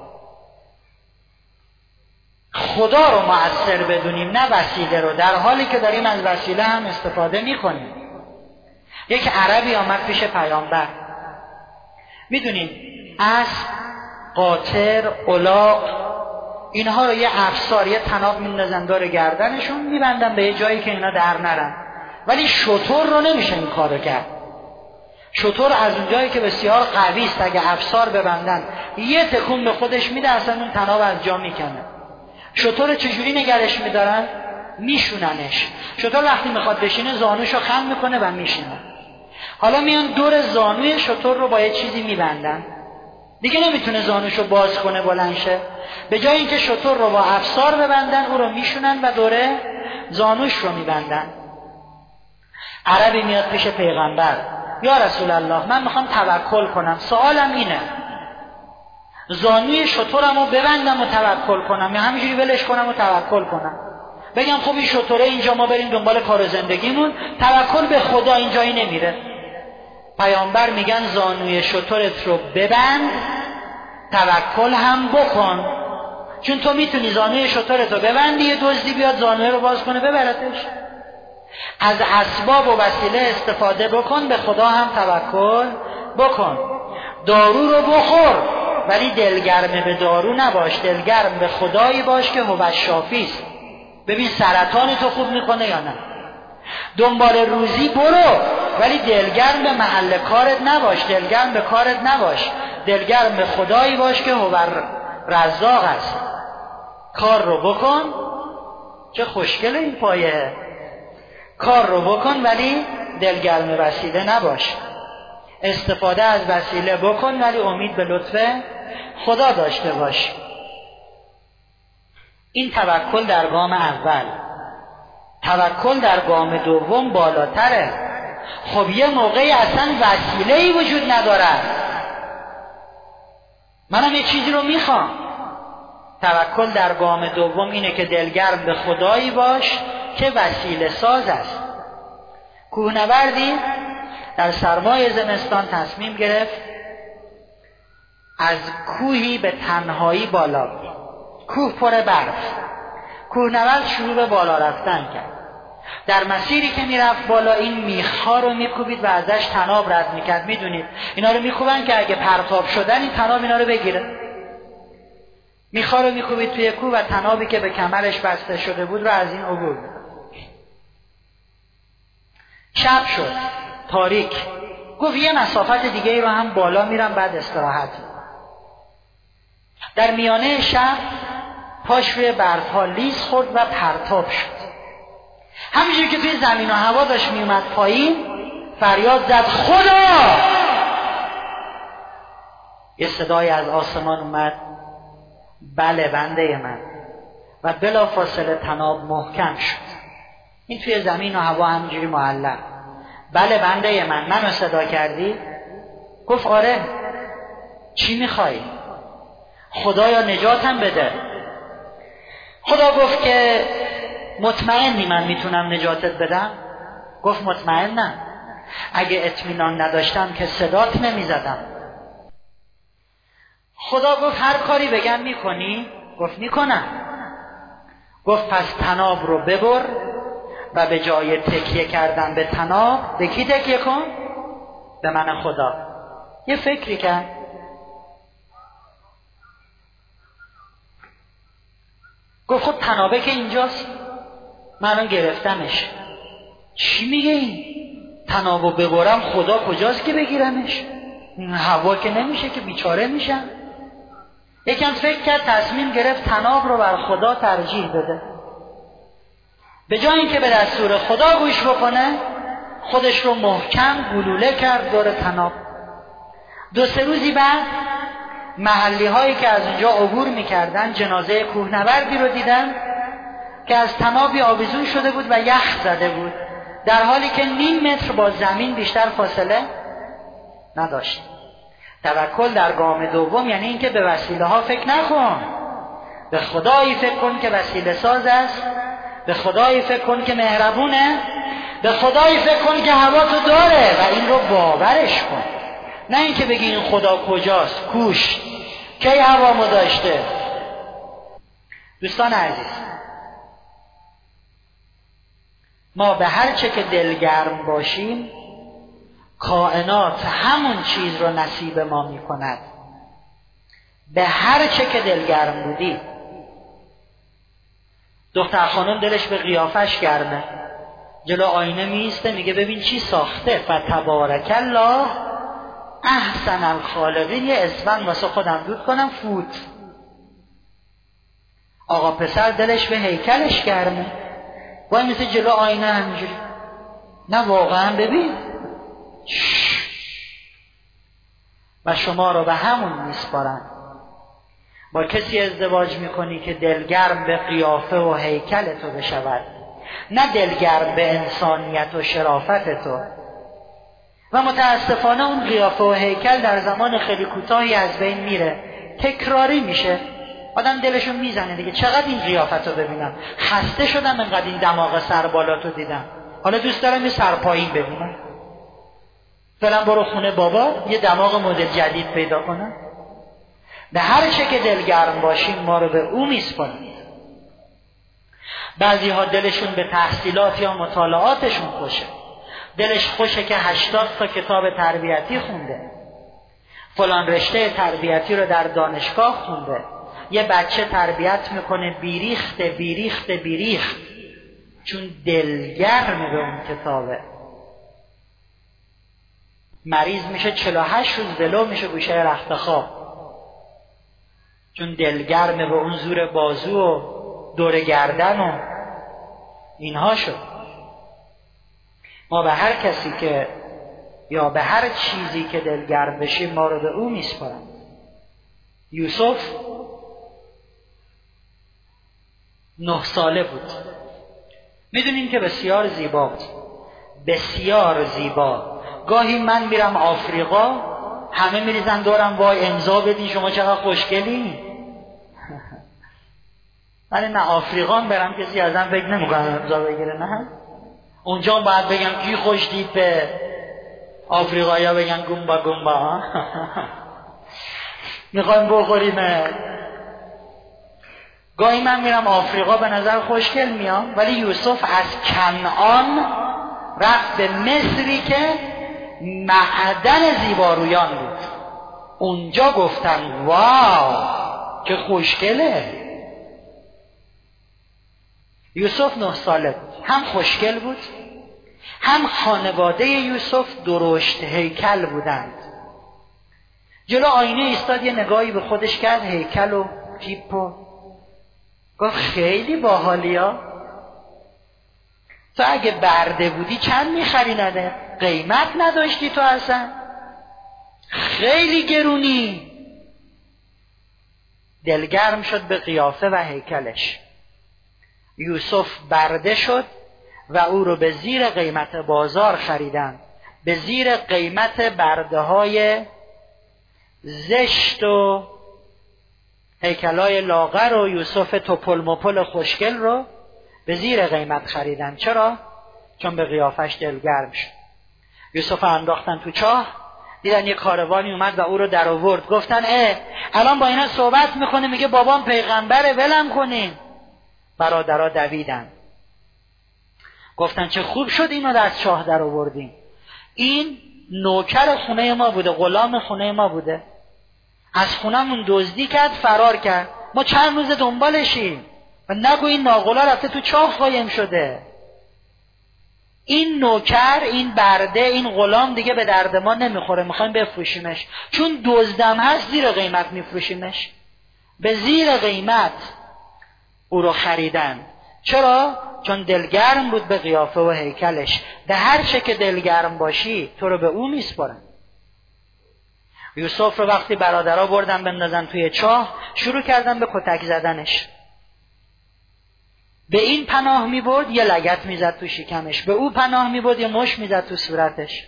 خدا رو مؤثر بدونیم نه وسیله رو، در حالی که داریم از وسیله هم استفاده میکنیم. یک عربی آمد پیش پیامبر، میدونیم اسب، قاطر، الاغ، اینها رو یه افسار، یه طناب میندازن دور گردنشون، میبندن به یه جایی که اینا در نرن. ولی شتر رو نمیشه این کارو کرد. شتر از اون جایی که بسیار قوی است، اگه افسار ببندن یه تکون به خودش میده اصلا اون طناب از جا میکنه. شتر چجوری نگرش میدارن؟ میشوننش. شتر وقتی میخواد بشینه زانوشو خم میکنه و میشینه. حالا میان دور زانوی شتر رو با یه چیزی میبندن، دیگه نمیتونه زانوشو باز کنه بلند شه. به جای اینکه شتر رو با افسار ببندن او رو میشونن و دوره زانوش رو میبندن. عربی میاد پیش پیغمبر، یا رسول الله من میخوام توکل کنم، سوالم اینه زانوی شترم رو ببندم و توکل کنم یا همینجوری ولش کنم و توکل کنم؟ بگم خب این شتره اینجا ما بریم دنبال کار زندگیمون، توکل به خدا اینجایی نمیره. پیامبر میگن زانوی شترت رو ببند، توکل هم بکن، چون تو میتونی زانوی شترت رو ببندی یه دزدی بیاد زانوی رو باز کنه ببرتش. از اسباب و وسیله استفاده بکن، به خدا هم توکل بکن. دارو رو بخور ولی دلگرم به دارو نباش، دلگرم به خدایی باش که هو الشافی است. ببین سرطان تو خوب میکنه یا نه. دنبال روزی برو ولی دلگرم به محل کارت نباش، دلگرم به کارت نباش، دلگرم به خدایی باش که هو رزاق است. کار رو بکن، چه خوشگله این پایه، کار رو بکن ولی دلگرم وسیله نباش. استفاده از وسیله بکن ولی امید به لطف خدا داشته باش. این توکل در گام اول. توکل در گام دوم بالاتره. خب یه موقعی اصلا وسیله‌ای وجود ندارد، منم یه چیزی رو میخوام. توکل در گام دوم اینه که دلگرم به خدایی باش که وسیله ساز است. کوهنوردی در سرمای زمستان تصمیم گرفت از کوهی به تنهایی بالا بود. کوه پر برف. کوهنورد شروع به بالا رفتن کرد. در مسیری که میرفت بالا این میخها رو میکوبید و ازش طناب رد میکرد. میدونید اینا رو میکوبن که اگه پرتاب شدن این طناب اینا رو بگیره. میخها رو میکوبید توی کوه و طنابی که به کمرش بسته شده بود رو از این عبور می‌داد. شب شد، تاریک. گفت یه مسافت دیگه ای رو هم بالا میرم بعد استراحت. در میانه شب پاش روی برف‌ها لیز خورد و پرتاب شد. همینجور که توی زمین و هوا داشت میومد پایین فریاد زد خدا! یه صدای از آسمان اومد بله بنده من، و بلافاصله طناب محکم شد. این توی زمین و هوا همینجوری معلق. بله بنده من، منو صدا کردی؟ گفت آره. چی میخوای؟ خدایا نجاتم بده. خدا گفت که مطمئنی من میتونم نجاتت بدم؟ گفت مطمئنم. اگه اطمینان نداشتم که صدات نمیزدم. خدا گفت هر کاری بگم میکنی؟ گفت میکنم. گفت پس طناب رو ببر و به جای تکیه کردن به طناب به کی تکیه کن؟ به من خدا. یه فکری کرد. گفت خب طنابه که اینجاست، من گرفتمش. چی میگه این؟ طنابو ببرم خدا کجاست که بگیرمش؟ هوا که نمیشه که بیچاره میشم. یکم فکر کرد، تصمیم گرفت طناب رو بر خدا ترجیح بده. به جای اینکه به دستور خدا گوش بکنه خودش رو محکم گلوله کرد دور طناب. 2-3 روزی بعد محلی هایی که از اونجا عبور میکردن جنازه کوهنوردی رو دیدن که از طنابی آویزون شده بود و یخ زده بود، در حالی که 0.5 متر با زمین بیشتر فاصله نداشت. توکل در گام دوم یعنی اینکه به وسیله ها فکر نکن، به خدایی فکر کن که وسیله ساز است، به خدایی فکر کن که مهربونه، به خدایی فکر کن که هوا تو داره و این رو باورش کن. نه اینکه بگی این خدا کجاست، کوش کی هوامو داشته. دوستان عزیز، ما به هر چه که دلگرم باشیم کائنات همون چیز رو نصیب ما می کند. به هر چه که دلگرم بودی. دختر خانم دلش به قیافش گرمه، جلو آینه میسته میگه ببین چی ساخته، فتبارک الله احسن الخالقین. یه اسفند واسه خودم دود کنم فوت. آقا پسر دلش به هیکلش گرمه، وای مثل جلو آینه همینجوری. نه واقعا ببین. و شما رو به همون میسپارن. با کسی ازدواج میکنی که دلگرم به قیافه و هیکل تو بشود، نه دلگرم به انسانیت و شرافت تو. و متاسفانه اون قیافه و هیکل در زمان خیلی کوتاهی از بین میره، تکراری میشه. آدم دلشو میزنه دیگه، چقدر این قیافت رو ببینم، خسته شدم انقدر این دماغ سربالاتو دیدم، حالا دوست دارم یه سرپایین ببینم. فعلا برو خونه بابا یه دماغ مدل جدید پیدا کنم. به هر چه که دلگرم باشیم ما رو به او میسپاریم. بعضی ها دلشون به تحصیلات یا مطالعاتشون خوشه. دلش خوشه که 80 تا کتاب تربیتی خونده، فلان رشته تربیتی رو در دانشگاه خونده. یه بچه تربیت میکنه بیریخت چون دلگرمه به اون کتابه. مریض میشه 48 روز ولو میشه گوشه رخت خواب، چون دلگرمه به اون زور بازو و دور گردن و اینها شد. ما به هر کسی که یا به هر چیزی که دلگرم بشیم ما رو به او میسپارن. یوسف 9 ساله بود. میدونین که بسیار زیبا بود، بسیار زیبا. گاهی من میرم آفریقا، همه میریزن دورم، وای امضا بدین شما چقدر خوشگلی. ولی نه آفریقا برم کسی ازم فکر نمیکنه امضا بگیره، نه اونجا باید بگم کی خوش دید به آفریقایا، بگن گومبا گومبا. میخوایم بخوریم. گاهی من میرم آفریقا به نظر خوشگل میام، ولی یوسف از کنعان رفت به مصری که معدن زیبارویان بود. اونجا گفتن واو که خوشگله. یوسف 9 ساله بود، هم خوشگل بود، هم خانواده یوسف درشت هیکل بودند. جلو آینه ایستاد، یه نگاهی به خودش کرد، هیکل و تیپ و گفت خیلی باحالی ها. تو اگه برده بودی چند میخریدنه؟ قیمت نداشتی تو اصلا، خیلی گرونی. دلگرم شد به قیافه و هیکلش. یوسف برده شد و او رو به زیر قیمت بازار خریدن، به زیر قیمت برده های زشت و هیکلای لاغر و یوسف توپل مپل خوشگل رو به زیر قیمت خریدن. چرا؟ چون به قیافش دلگرم شد. یوسف انداختن تو چاه، دیدن یه کاروانی اومد و او رو در آورد. گفتن الان با اینا صحبت میکنه، میگه بابام پیغمبره، ولم کنین. برادرها دویدن، گفتن چه خوب شد اینو از چاه در آوردیم. این نوکر خونه ما بوده، غلام خونه ما بوده، از خونمون دزدی کرد، فرار کرد، ما چند روز دنبالشیم و نگو این ناقلا رفته تو چاه قایم شده. این نوکر، این برده، این غلام دیگه به درد ما نمیخوره، میخوایم بفروشیمش، چون دزدم هست زیر قیمت میفروشیمش. به زیر قیمت او رو خریدن. چرا؟ چون دلگرم بود به قیافه و هیکلش. به هر چه که دلگرم باشی تو رو به او میسپارن. یوسف رو وقتی برادرها بردن بندازن توی چاه، شروع کردن به کتک زدنش. به این پناه میبرد یه لگد میزد تو شکمش، به او پناه میبرد یه مش میزد تو صورتش.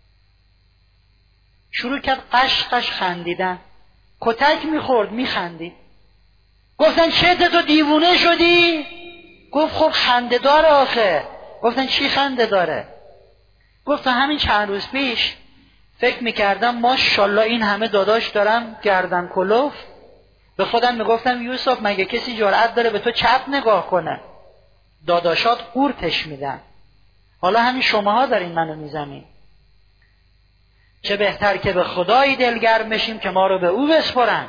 شروع کرد قش قش خندیدن، کتک میخورد میخندید. گفتن چه تو دیوونه شدی؟ گفت خب خنده داره آخه. گفتن چی خنده داره؟ گفت همین چند روز پیش فکر میکردم ماشاءالله این همه داداش دارم گردن کلوف، به خودم میگفتم یوسف مگه کسی جرأت داره به تو چپ نگاه کنه؟ داداشات قورتش میدن، حالا همین شماها دارین منو میزنین. چه بهتر که به خدایی دلگرم بشیم که ما رو به او بسپرن.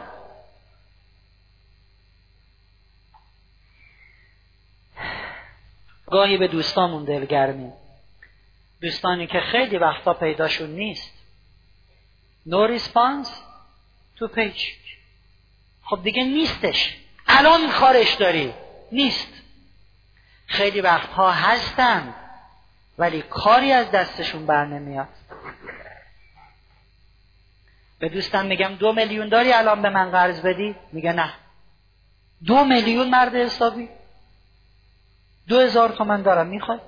گاهی به دوستامون دلگرمیم، دوستانی که خیلی وقتا پیداشون نیست. No response to page. خب دیگه نیستش، الان کارش داری، نیست. خیلی وقتها هستن ولی کاری از دستشون بر نمیاد. به دوستم میگم 2 میلیون داری الان به من قرض بدی؟ میگه نه. 2 میلیون مرد حسابی؟ 2000 تومان دارم میخوای؟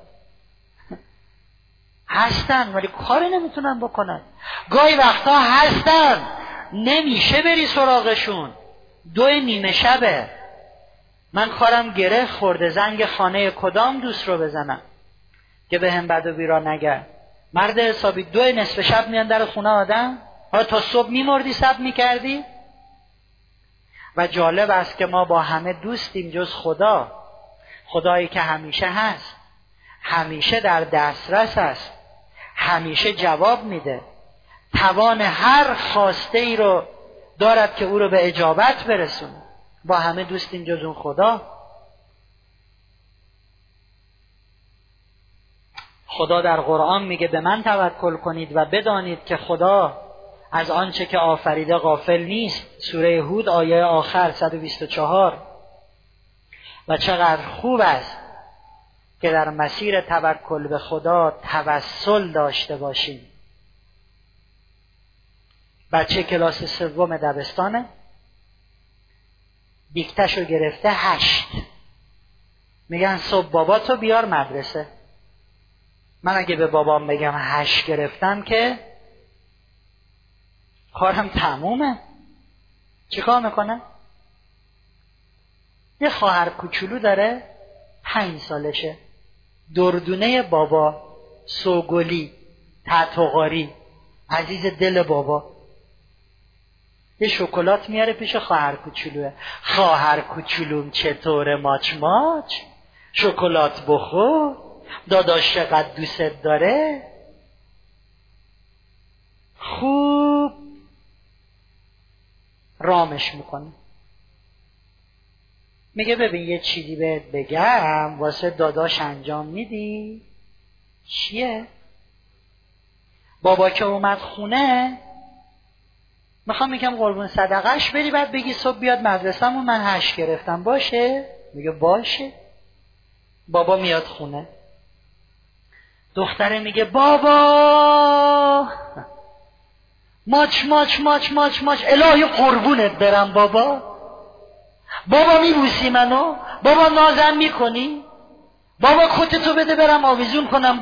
هستن ولی کاری نمیتونن بکنن. گاهی وقتا هستن نمیشه بری سراغشون. 2:30 شبه، من کارم گره خورده، زنگ خانه کدام دوست رو بزنم که به هم بد و بیرا نگه. مرد حسابی 2:00 شب میان در خونه آدم. حالا تا صبح میمردی صبر میکردی؟ و جالب است که ما با همه دوستیم جز خدا. خدایی که همیشه هست، همیشه در دسترس است، همیشه جواب میده، توان هر خواسته ای رو دارد که او رو به اجابت برسونه. با همه دوستیم جز اون خدا. خدا در قرآن میگه به من توکل کنید و بدانید که خدا از آنچه که آفریده غافل نیست. سوره هود آیه آخر 124. و چقدر خوب است که در مسیر توکل به خدا توسل داشته باشیم. بچه کلاس 3 دبستانه، دیکته‌شو گرفته 8. میگن صبح بابا تو بیار مدرسه. من اگه به بابام بگم 8 گرفتم که کارم تمومه. چی کار میکنه؟ یه خواهر کوچولو داره 5 سالشه، دردونه بابا، سوگلی، تتوغاری، عزیز دل بابا. یه شکلات میاره پیش خواهر کوچولوه. خواهر کوچولوم چطوره ماچ ماچ؟ شکلات بخور، داداش چقدر دوست داره. خوب رامش میکنه. میگه ببین یه چیزی بهت بگم واسه داداش انجام میدی؟ چیه؟ بابا که اومد خونه میخوام میگم قربون صدقش بری، بعد بگی صبح بیاد مدرسه‌مون من 8 گرفتم. باشه؟ میگه باشه. بابا میاد خونه، دختره میگه بابا ماچ ماچ ماچ ماچ ماچ، الهی قربونت برم بابا. بابا میبوسی منو؟ بابا نازم میکنی؟ بابا کتتو بده برم آویزون کنم.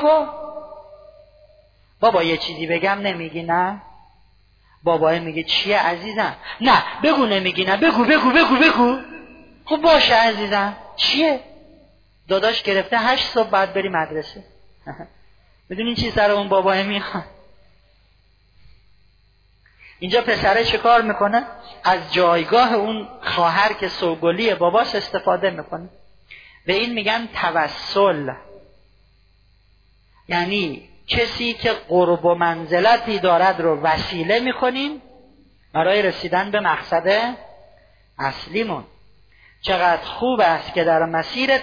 بابا یه چیزی بگم نمیگی نه؟ بابا میگه چیه عزیزم؟ نه بگو نمیگی نه، بگو. خب باشه عزیزم. چیه؟ داداش گرفته 8 صبح بعد بری مدرسه. میدونین چی سر اون بابا میخواد؟ اینجا پسره چه کار میکنه؟ از جایگاه اون خواهر که سوگلی باباش استفاده میکنه. به این میگن توسل. یعنی کسی که قرب و منزلتی دارد رو وسیله میکنیم برای رسیدن به مقصد اصلیمون. چقدر خوب است که در مسیر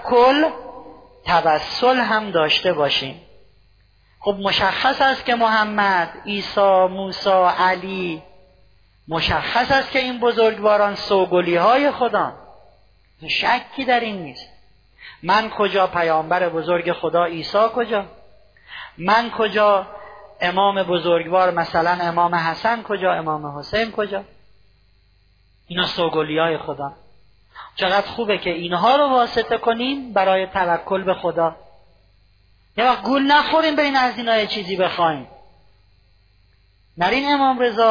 توسل هم داشته باشیم. خب مشخص است که محمد، عیسی، موسی، علی، مشخص است که این بزرگواران سوگلی های خدا، شکی در این نیست. من کجا پیامبر بزرگ خدا عیسی کجا؟ من کجا امام بزرگوار مثلا امام حسن کجا؟ امام حسین کجا؟ اینا سوگلی های خدا. چقدر خوبه که اینها رو واسطه کنیم برای توکل به خدا. یه وقت گول نخوریم برین از اینا چیزی بخوایم. نرین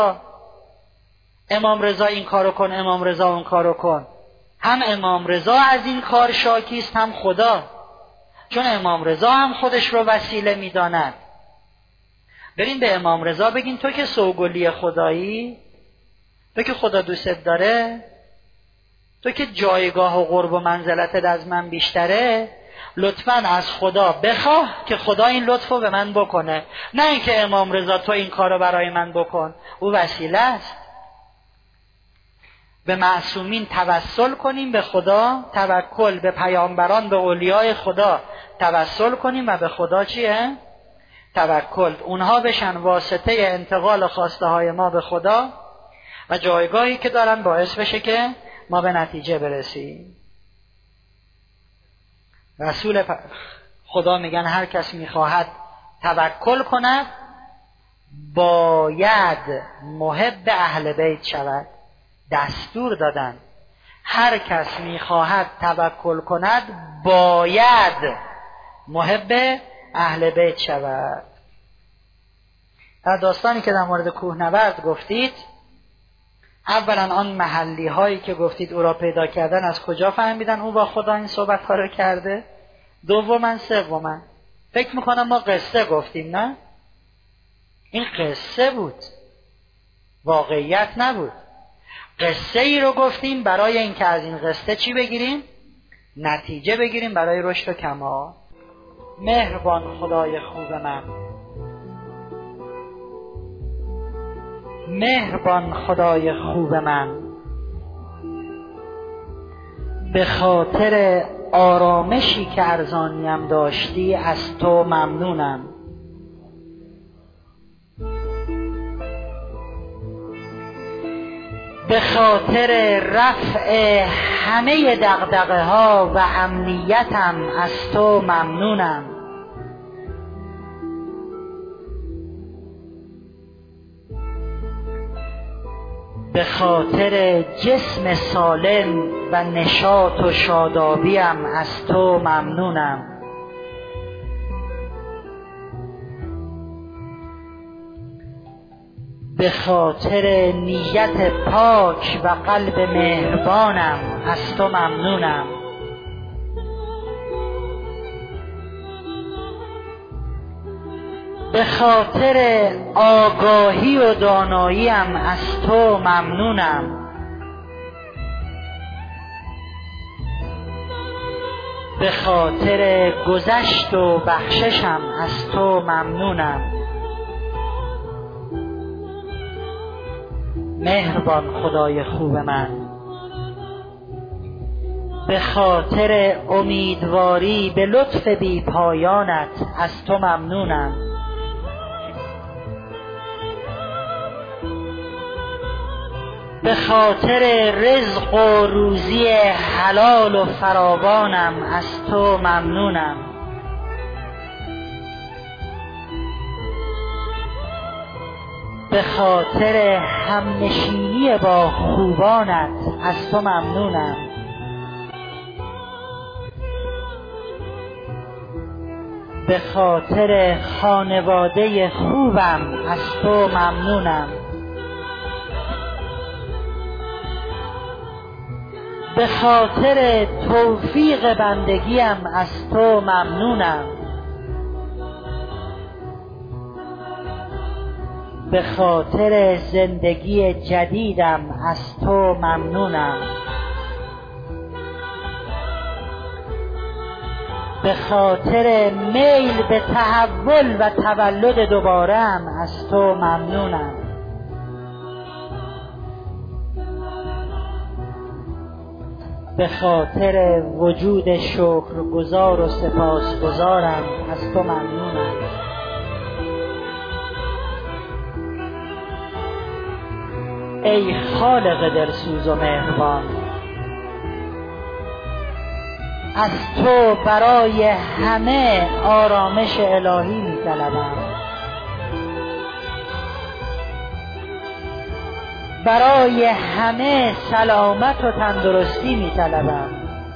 امام رضا این کارو کن، امام رضا اون کارو کن. هم امام رضا از این کار شاکیست هم خدا، چون امام رضا هم خودش رو وسیله میداند. برین به امام رضا بگین تو که سوگلی خدایی، تو که خدا دوست داره، تو که جایگاه و قرب و منزلتت از من بیشتره، لطفاً از خدا بخواه که خدا این لطفو به من بکنه، نه اینکه امام رضا تو این کارو برای من بکن. او وسیله است. به معصومین توسل کنیم به خدا، توکل به پیامبران، به اولیای خدا توسل کنیم و به خدا چیه؟ توکل. اونها بشن واسطه انتقال خواسته های ما به خدا و جایگاهی که دارن باعث بشه که ما به نتیجه برسیم. رسول خدا میگن هر کس میخواهد توکل کند باید محب اهل بیت شود. دستور دادن هر کس میخواهد توکل کند باید محب اهل بیت شود. در داستانی که در مورد کوهنورد گفتید، اولا آن محلی هایی که گفتید او را پیدا کردن از کجا فهمیدن او با خدا این صحبت ها رو کرده؟ سوما فکر میکنم ما قصه گفتیم، نه؟ این قصه بود، واقعیت نبود. قصه ای رو گفتیم برای اینکه از این قصه چی بگیریم؟ نتیجه بگیریم برای رشد و کمال. مهربان خدای خوب من، مهربان خدای خوب من، به خاطر آرامشی که ارزانیم داشتی از تو ممنونم. به خاطر رفع همه دغدغه ها و امنیتم از تو ممنونم. به خاطر جسم سالم و نشاط و شادابیم از تو ممنونم. به خاطر نیت پاک و قلب مهربانم از تو ممنونم. به خاطر آگاهی و داناییم از تو ممنونم. به خاطر گذشت و بخششم از تو ممنونم. مهربان خدای خوب من، به خاطر امیدواری به لطف بی پایانت از تو ممنونم. به خاطر رزق و روزی حلال و فراوانم از تو ممنونم. به خاطر همنشینی با خوبانت از تو ممنونم. به خاطر خانواده خوبم از تو ممنونم. به خاطر توفیق بندگیم از تو ممنونم. به خاطر زندگی جدیدم از تو ممنونم. به خاطر میل به تحول و تولد دوباره‌ام از تو ممنونم. به خاطر وجود شکرگزار و سپاسگزارم از تو ممنونم. ای خالق دلسوز و مهربان، از تو برای همه آرامش الهی می طلبم، برای همه سلامت و تندرستی می طلبم،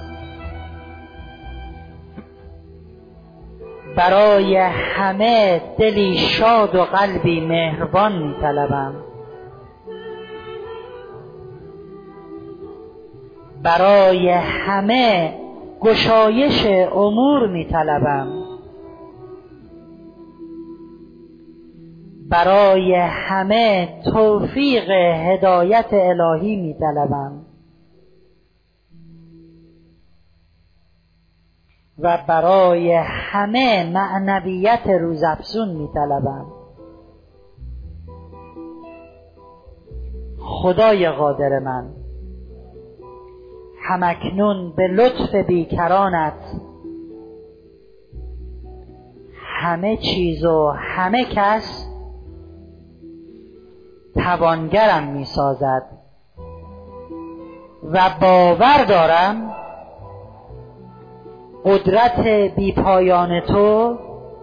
برای همه دلی شاد و قلبی مهربان می طلبم، برای همه گشایش امور می طلبم، برای همه توفیق هدایت الهی می طلبم و برای همه معنویت روزافزون می طلبم. خدای قادر من، همکنون به لطف بیکرانت همه چیز و همه کس توانگرم می سازد و باور دارم قدرت بیپایان تو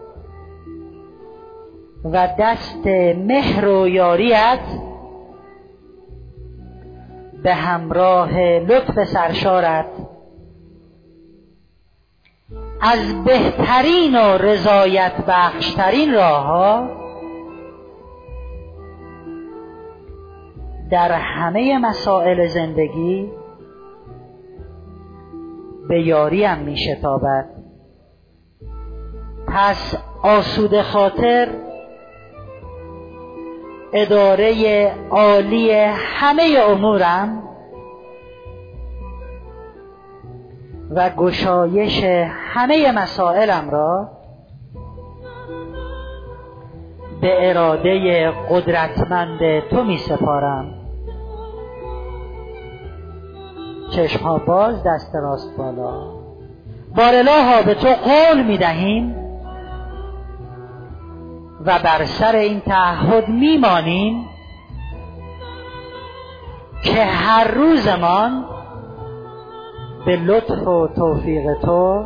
و دست مهر و یاریت به همراه لطف سرشارت از بهترین و رضایت بخشترین راه‌ها در همه مسائل زندگی به یاریم می شتابد. پس آسوده خاطر اداره عالی همه امورم و گشایش همه مسائلم را به اراده قدرتمند تو می سپارم. چشمها باز، دست راست بالا. بارالها به تو قول می دهیم و بر سر این تعهد می مانیم که هر روزمان به لطف و توفیق تو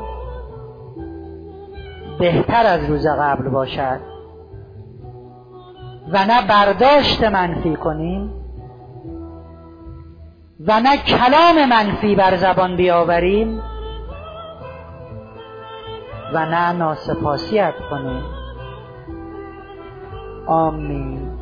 بهتر از روز قبل باشد و نه برداشت منفی کنیم و نه کلام منفی بر زبان بیاوریم و نه ناسپاسیت کنیم. آمین.